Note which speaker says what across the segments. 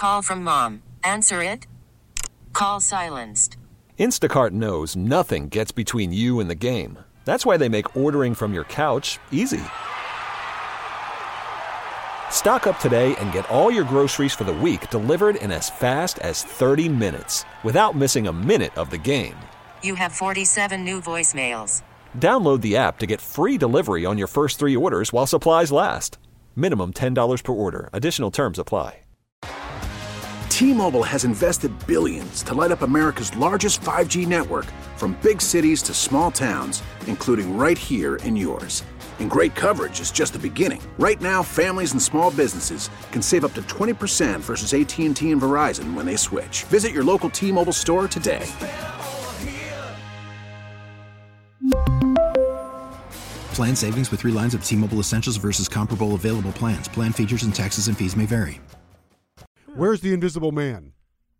Speaker 1: Call from mom. Answer it. Call silenced.
Speaker 2: Instacart knows nothing gets between you and the game. That's why they make ordering from your couch easy. Stock up today and get all your groceries for the week delivered in as fast as 30 minutes without missing a minute of the game.
Speaker 1: You have 47 new voicemails.
Speaker 2: Download the app to get free delivery on your first 3 orders while supplies last. Minimum $10 per order. Additional terms apply.
Speaker 3: T-Mobile has invested billions to light up America's largest 5G network, from big cities to small towns, including right here in yours. And great coverage is just the beginning. Right now, families and small businesses can save up to 20% versus AT&T and Verizon when they switch. Visit your local T-Mobile store today.
Speaker 4: Plan savings with 3 lines of T-Mobile Essentials versus comparable available plans. Plan features and taxes and fees may vary.
Speaker 5: Where's the Invisible Man?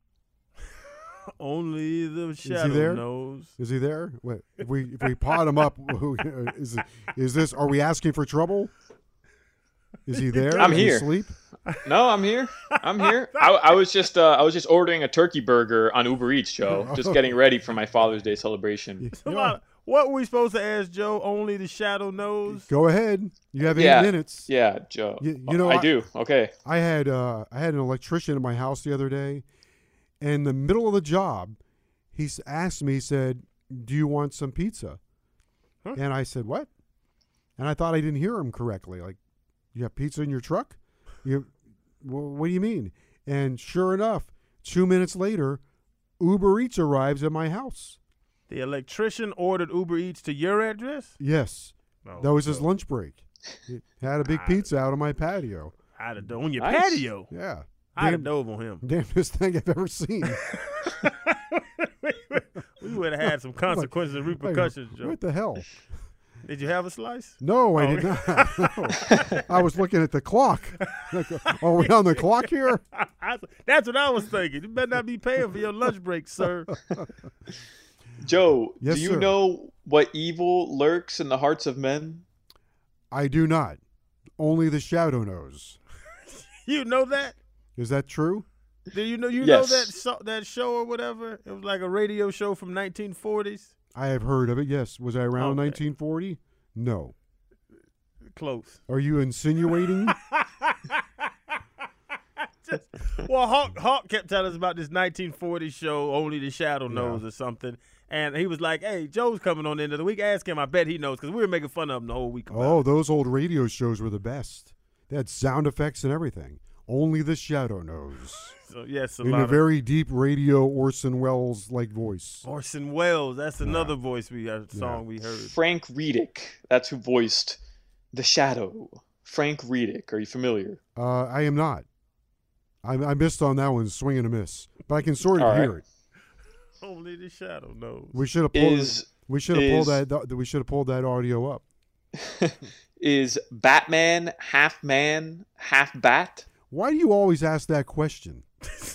Speaker 6: Only the shadow knows.
Speaker 5: Is he there? Wait, if we pot him up, is this? Are we asking for trouble? Is he there?
Speaker 7: I'm
Speaker 5: Is
Speaker 7: here.
Speaker 5: He asleep?
Speaker 7: No, I'm here. I was just ordering a turkey burger on Uber Eats, Joe. Just getting ready for my Father's Day celebration.
Speaker 5: Yeah.
Speaker 6: What were we supposed to ask Joe? Only the shadow knows.
Speaker 5: Go ahead. You have 8 minutes.
Speaker 7: Yeah, Joe.
Speaker 5: You know,
Speaker 7: I do. Okay.
Speaker 5: I had an electrician in my house the other day, and in the middle of the job, he asked me. He said, "Do you want some pizza?"
Speaker 6: Huh?
Speaker 5: And I said, "What?" And I thought I didn't hear him correctly. Like, you have pizza in your truck? What do you mean? And sure enough, 2 minutes later, Uber Eats arrives at my house.
Speaker 6: The electrician ordered Uber Eats to your address?
Speaker 5: Yes.
Speaker 6: Oh,
Speaker 5: that was his lunch break. He had a big pizza out on my patio.
Speaker 6: I'd have done on your patio.
Speaker 5: Yeah.
Speaker 6: I'd have dove on him.
Speaker 5: Damnest thing I've ever seen.
Speaker 6: We would have had some consequences and repercussions, Joe.
Speaker 5: What the hell?
Speaker 6: Did you have a slice?
Speaker 5: No, I did not. No. I was looking at the clock. Are we on the clock here?
Speaker 6: That's what I was thinking. You better not be paying for your lunch break, sir.
Speaker 7: Joe,
Speaker 5: Yes,
Speaker 7: do you
Speaker 5: sir.
Speaker 7: know what evil lurks in the hearts of men?
Speaker 5: I do not. Only the shadow knows.
Speaker 6: You know that?
Speaker 5: Is that true?
Speaker 6: Do you know
Speaker 7: Yes.
Speaker 6: that show or whatever? It was like a radio show from 1940s.
Speaker 5: I have heard of it, yes. Was I around
Speaker 6: Okay.
Speaker 5: 1940? No.
Speaker 6: Close.
Speaker 5: Are you insinuating?
Speaker 6: Well, Hawk kept telling us about this 1940s show, Only the Shadow Knows or something. And he was like, hey, Joe's coming on the end of the week. Ask him. I bet he knows, because we were making fun of him the whole week about
Speaker 5: Oh,
Speaker 6: it.
Speaker 5: those old radio shows were the best. They had sound effects and everything. Only the shadow knows.
Speaker 6: So, yes,
Speaker 5: In a very deep radio Orson Welles-like voice.
Speaker 6: Orson Welles. That's another voice we heard.
Speaker 7: Frank Reedick. That's who voiced the Shadow. Frank Reedick. Are you familiar?
Speaker 5: I am not. I missed on that one, swing and a miss. But I can sort of
Speaker 7: All right.
Speaker 5: hear it.
Speaker 6: Only the Shadow knows.
Speaker 5: We should have pulled. We should have pulled that audio up.
Speaker 7: Is Batman half man, half bat?
Speaker 5: Why do you always ask that question?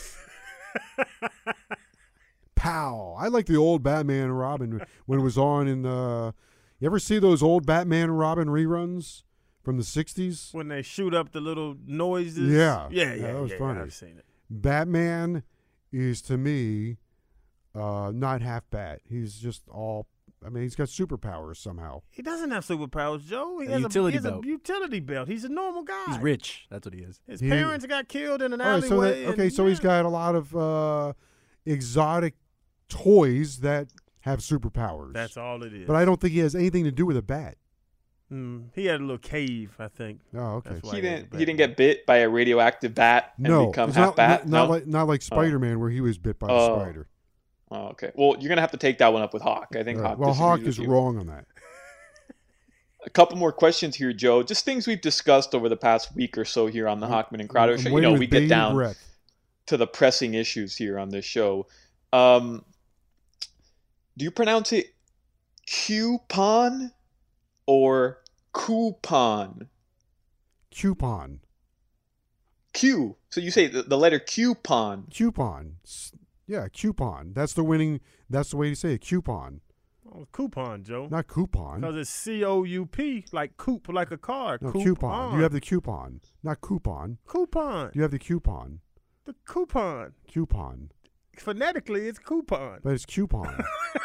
Speaker 5: Pow! I like the old Batman and Robin when it was on in the. You ever see those old Batman and Robin reruns from the 60s?
Speaker 6: When they shoot up the little noises.
Speaker 5: Yeah.
Speaker 6: Yeah,
Speaker 5: that was funny.
Speaker 6: I've seen it.
Speaker 5: Batman is, to me, not half bat. He's just all. I mean, he's got superpowers somehow.
Speaker 6: He doesn't have superpowers, Joe. He
Speaker 8: A
Speaker 6: has
Speaker 8: utility
Speaker 6: he has
Speaker 8: belt.
Speaker 6: a utility belt. He's a normal guy.
Speaker 8: He's rich. That's what he is.
Speaker 6: His parents got killed in an
Speaker 5: All right,
Speaker 6: alleyway.
Speaker 5: so he's got a lot of exotic toys that have superpowers.
Speaker 6: That's all it is.
Speaker 5: But I don't think he has anything to do with a bat.
Speaker 6: He had a little cave, I think.
Speaker 5: Oh, okay.
Speaker 6: That's why
Speaker 7: He
Speaker 6: has a
Speaker 7: didn't.
Speaker 6: bat.
Speaker 7: He didn't get bit by a radioactive bat and
Speaker 5: No,
Speaker 7: become
Speaker 5: it's
Speaker 7: half bat.
Speaker 5: not
Speaker 7: No?
Speaker 5: like Spider-Man where he was bit by a spider.
Speaker 7: Oh, okay. Well, you're gonna have to take that one up with Hawk. I think
Speaker 5: All right.
Speaker 7: Hawk.
Speaker 5: Well, Hawk
Speaker 7: disagrees
Speaker 5: is
Speaker 7: with you.
Speaker 5: wrong on that.
Speaker 7: A couple more questions here, Joe. Just things we've discussed over the past week or so here on the Hockman and Crowder
Speaker 5: I'm
Speaker 7: show.
Speaker 5: waiting with
Speaker 7: We get
Speaker 5: bated
Speaker 7: down
Speaker 5: breath.
Speaker 7: to the pressing issues here on this show. Do you pronounce it coupon or coupon?
Speaker 5: Coupon.
Speaker 7: Q. So you say the letter coupon.
Speaker 5: Coupon. Yeah, coupon. That's the way to say it. Coupon.
Speaker 6: Oh, coupon, Joe.
Speaker 5: Not coupon.
Speaker 6: Because it's C-O-U-P, like coupe, like a car.
Speaker 5: No, coupon. You have the coupon. Not coupon.
Speaker 6: Coupon.
Speaker 5: You have the coupon.
Speaker 6: The Coupon.
Speaker 5: Coupon.
Speaker 6: Phonetically, it's coupon.
Speaker 5: But it's coupon.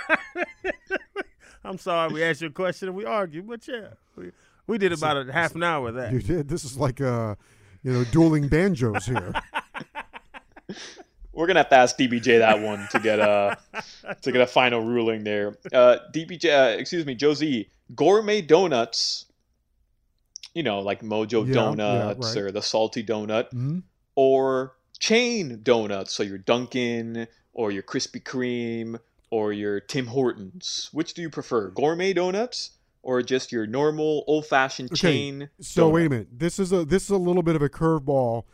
Speaker 6: I'm sorry we asked you a question and we argued, but yeah, we did about a half an hour of that.
Speaker 5: You did. This is like dueling banjos here.
Speaker 7: We're gonna have to ask DBJ that one to get a final ruling there. Josie, gourmet donuts, like Mojo Donuts
Speaker 5: right.
Speaker 7: or the salty donut,
Speaker 5: Mm-hmm.
Speaker 7: or chain donuts, so your Dunkin' or your Krispy Kreme or your Tim Hortons. Which do you prefer, gourmet donuts or just your normal old-fashioned chain?
Speaker 5: So
Speaker 7: donut?
Speaker 5: wait a minute. This is a little bit of a curveball.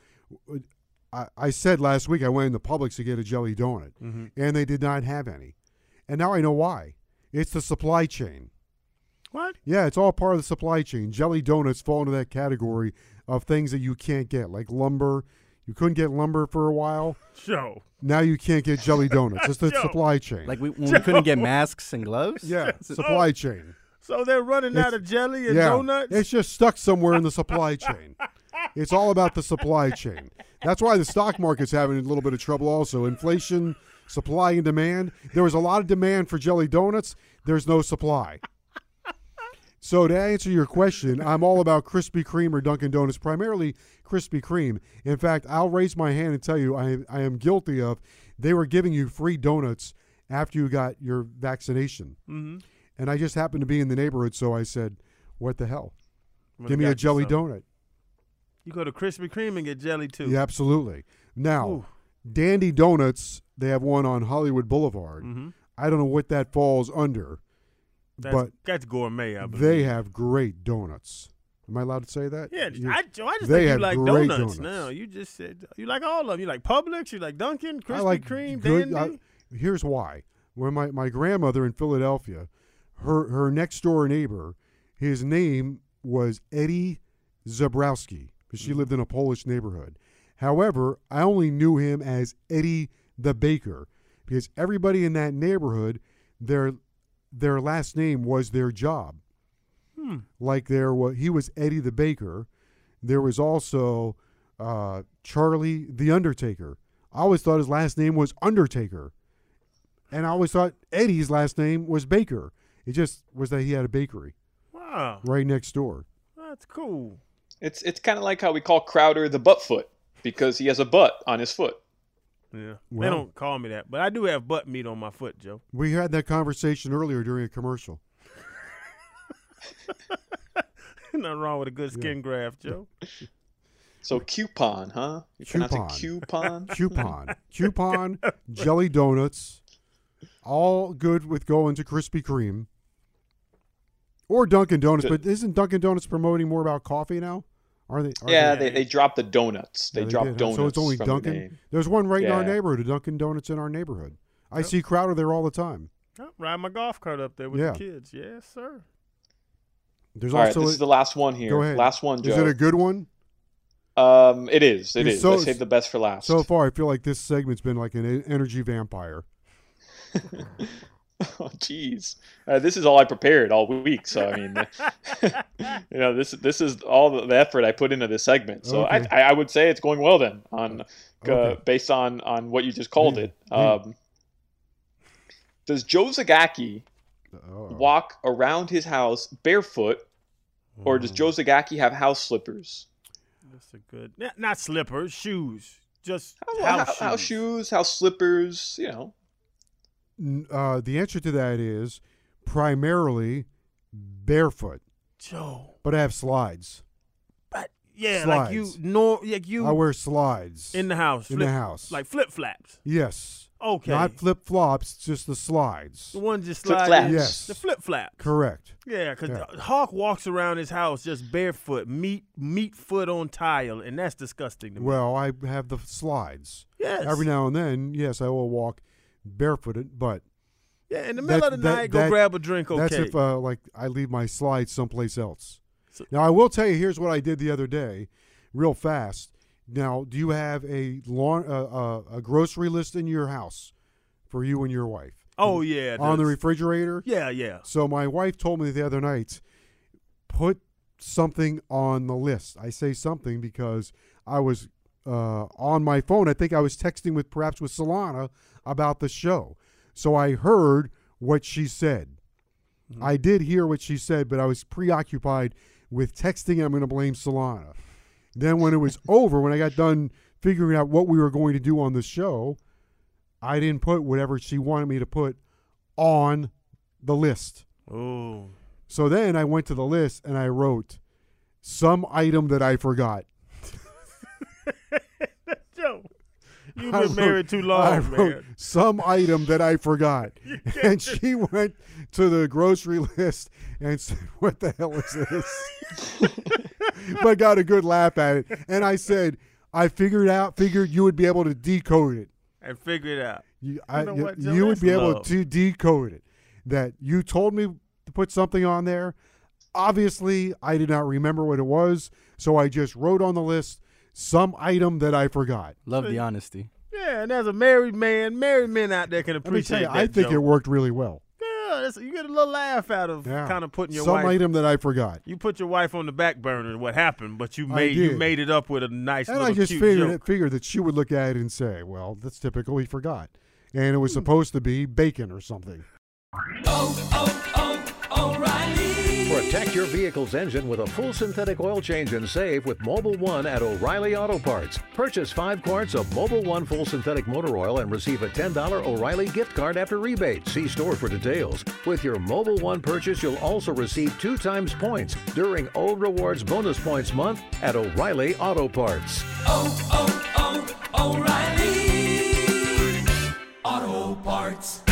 Speaker 5: I said last week I went into Publix to get a jelly donut, and they did not have any. And now I know why. It's the supply chain.
Speaker 6: What?
Speaker 5: Yeah, it's all part of the supply chain. Jelly donuts fall into that category of things that you can't get, like lumber. You couldn't get lumber for a while.
Speaker 6: Joe.
Speaker 5: Now you can't get jelly donuts. It's the supply chain.
Speaker 8: Like when we couldn't get masks and gloves?
Speaker 5: Yeah, supply chain.
Speaker 6: So they're running out of jelly and donuts?
Speaker 5: It's just stuck somewhere in the supply chain. It's all about the supply chain. That's why the stock market's having a little bit of trouble also. Inflation, supply and demand. There was a lot of demand for jelly donuts. There's no supply. So to answer your question, I'm all about Krispy Kreme or Dunkin' Donuts, primarily Krispy Kreme. In fact, I'll raise my hand and tell you I am guilty of, they were giving you free donuts after you got your vaccination.
Speaker 6: Mm-hmm.
Speaker 5: And I just happened to be in the neighborhood, so I said, what the hell?
Speaker 6: Well,
Speaker 5: Give me a jelly donut.
Speaker 6: You go to Krispy Kreme and get jelly, too.
Speaker 5: Yeah, absolutely. Now,
Speaker 6: Ooh.
Speaker 5: Dandy Donuts, they have one on Hollywood Boulevard.
Speaker 6: Mm-hmm.
Speaker 5: I don't know what that falls under, but
Speaker 6: that's gourmet, I believe.
Speaker 5: they have great donuts. Am I allowed to say that?
Speaker 6: Yeah,
Speaker 5: You-
Speaker 6: I just
Speaker 5: they
Speaker 6: think you
Speaker 5: have
Speaker 6: like
Speaker 5: great
Speaker 6: donuts now. You just said you like all of them. You like Publix, you like Dunkin',
Speaker 5: I
Speaker 6: Krispy
Speaker 5: like
Speaker 6: Kreme,
Speaker 5: good.
Speaker 6: Dandy.
Speaker 5: Here's why. When my grandmother in Philadelphia, her next door neighbor, his name was Eddie Zabrowski, because she lived in a Polish neighborhood. However, I only knew him as Eddie the Baker, because everybody in that neighborhood, their last name was their job. Like he was Eddie the Baker. There was also Charlie the Undertaker. I always thought his last name was Undertaker. And I always thought Eddie's last name was Baker. It just was that he had a bakery.
Speaker 6: Wow.
Speaker 5: Right next door.
Speaker 6: That's cool.
Speaker 7: It's kind of like how we call Crowder the Buttfoot, because he has a butt on his foot.
Speaker 6: Yeah.
Speaker 5: Well-
Speaker 6: They don't call me that, but I do have butt meat on my foot, Joe.
Speaker 5: We had that conversation earlier during a commercial.
Speaker 6: Nothing wrong with a good skin graft, Joe.
Speaker 7: So coupon, huh? You pronounce it coupon?
Speaker 5: Coupon, jelly donuts, all good with going to Krispy Kreme. Or Dunkin' Donuts,
Speaker 7: Good.
Speaker 5: but isn't Dunkin' Donuts promoting more about coffee now? Are they?
Speaker 7: They dropped the donuts. They dropped
Speaker 5: did, huh?
Speaker 7: donuts.
Speaker 5: So it's only
Speaker 7: from
Speaker 5: Dunkin'.
Speaker 7: The name.
Speaker 5: There's one right in our
Speaker 7: Yeah.
Speaker 5: neighborhood, a Dunkin' Donuts in our neighborhood. I see Crowder there all the time.
Speaker 6: Oh, ride my golf cart up there with
Speaker 5: Yeah.
Speaker 6: the kids. Yes, sir.
Speaker 5: There's
Speaker 7: All right,
Speaker 5: also
Speaker 7: this is the last one here.
Speaker 5: Go ahead.
Speaker 7: Last one, Joe.
Speaker 5: Is it a good one?
Speaker 7: It is. It
Speaker 5: It's
Speaker 7: is.
Speaker 5: so-
Speaker 7: I saved the best for last.
Speaker 5: So far, I feel like this segment's been like an energy vampire.
Speaker 7: Oh, jeez. This is all I prepared all week. So I mean, this is all the effort I put into this segment. So
Speaker 5: Okay.
Speaker 7: I would say it's going well then on
Speaker 5: Okay.
Speaker 7: based on what you just called it.
Speaker 5: Yeah.
Speaker 7: Does Joe Zagacki
Speaker 5: Oh.
Speaker 7: walk around his house barefoot, or does Joe Zagacki have house slippers?
Speaker 6: That's a good. Not slippers, shoes. Just
Speaker 7: House shoes, house slippers.
Speaker 5: The answer to that is primarily barefoot,
Speaker 6: Joe.
Speaker 5: but I have slides.
Speaker 6: But yeah,
Speaker 5: Slides.
Speaker 6: like you
Speaker 5: I wear slides
Speaker 6: in the house.
Speaker 5: in the house.
Speaker 6: Like flip flaps.
Speaker 5: Yes.
Speaker 6: Okay.
Speaker 5: Not flip flops, just the slides.
Speaker 6: The one just
Speaker 7: Flip
Speaker 6: slide
Speaker 7: flaps.
Speaker 6: in.
Speaker 5: Yes.
Speaker 6: The flip flaps.
Speaker 5: Correct.
Speaker 6: Yeah, because
Speaker 5: Yeah.
Speaker 6: Hawk walks around his house just barefoot, meat foot on tile, and that's disgusting to me.
Speaker 5: Well, I have the slides.
Speaker 6: yes.
Speaker 5: Every now and then, yes, I will walk barefooted, but
Speaker 6: yeah, in the middle of the night, go
Speaker 5: that-
Speaker 6: grab a drink. Okay.
Speaker 5: that's if I leave my slides someplace else.
Speaker 6: So-
Speaker 5: Now, I will tell you, here's what I did the other day, real fast. Now, do you have a grocery list in your house for you and your wife?
Speaker 6: Oh yeah.
Speaker 5: On the
Speaker 6: does.
Speaker 5: refrigerator?
Speaker 6: Yeah.
Speaker 5: So my wife told me the other night, put something on the list. I say something because I was on my phone. I think I was texting with Solana about the show. So I heard what she said. Mm-hmm. I did hear what she said, but I was preoccupied with texting. I'm going to blame Solana. Then when it was over, when I got done figuring out what we were going to do on the show, I didn't put whatever she wanted me to put on the list.
Speaker 6: Oh.
Speaker 5: So then I went to the list and I wrote some item that I forgot.
Speaker 6: Joe, you've been married too long,
Speaker 5: I wrote
Speaker 6: man.
Speaker 5: Some item that I forgot. And she went to the grocery list and said, what the hell is this? But got a good laugh at it. And I said, I figured you would be able to decode it.
Speaker 6: And figure it out.
Speaker 5: You would be able to decode it. That you told me to put something on there. Obviously, I did not remember what it was, so I just wrote on the list some item that I forgot.
Speaker 8: Love the honesty.
Speaker 6: Yeah, and as a married men out there can appreciate that.
Speaker 5: I think it worked really well.
Speaker 6: Yeah, you get a little laugh out of kind of putting your wife.
Speaker 5: Some item that I forgot.
Speaker 6: You put your wife on the back burner and what happened, but you made it up with a nice little cute joke.
Speaker 5: And I just figured that she would look at it and say, well, that's typical, he forgot. And it was supposed to be bacon or something.
Speaker 9: O'Reilly. Protect your vehicle's engine with a full synthetic oil change and save with Mobil 1 at O'Reilly Auto Parts. Purchase 5 quarts of Mobil 1 full synthetic motor oil and receive a $10 O'Reilly gift card after rebate. See store for details. With your Mobil 1 purchase, you'll also receive 2 times points during O Rewards Bonus Points Month at O'Reilly Auto Parts.
Speaker 10: O'Reilly Auto Parts.